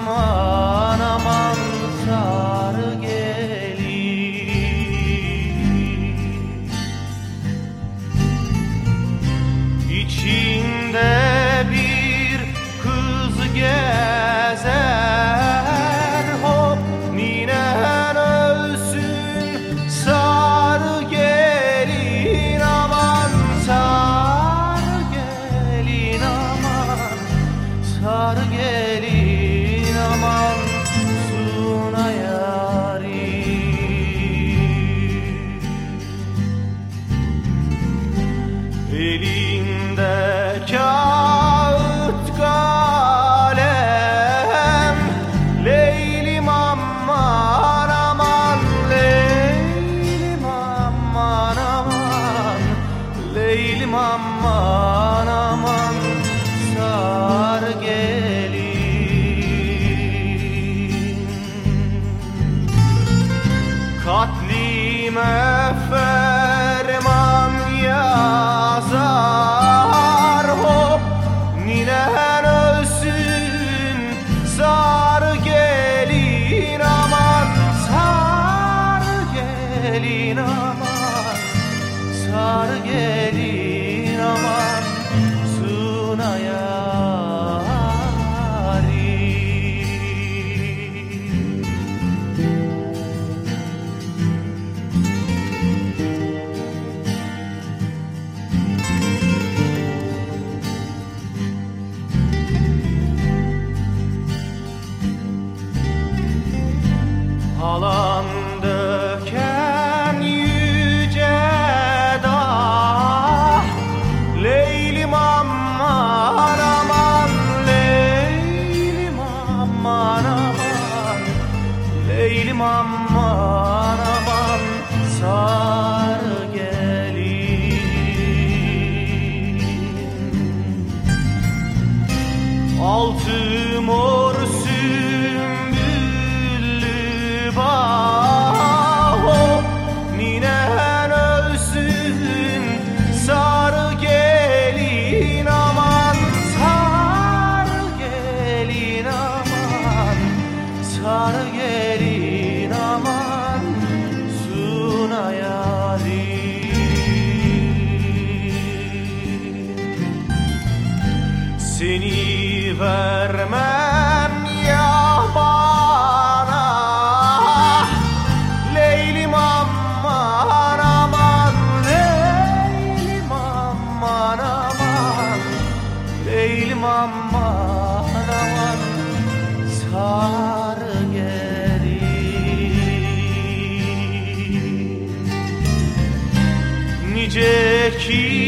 aman aman sarı gelin. İçinde bir kız gezer, hop ninen ölsün sarı gelin aman sarı gelin aman sarı gelin aman suna yarim. Elinde kağıt kalem, Leylim aman aman Leylim aman aman Leylim aman aman sarı gelin. Katlime ferman yazar, hop ninen ölsün sarı gelin aman sarı gelin aman sarı gelin aman suna yarim. Halan döken yüce dağ, Leylim aman aman Leylim aman aman Leylim aman aman sarı gelin. Altı mor sümbüllü bağ, hop ninen ölsün sarı gelin aman sarı gelin aman sarı gelin aman suna yarim. Seni vermem ya bana, Leylim aman aman Leylim aman aman Leylim aman aman sarı gelin. Nice ki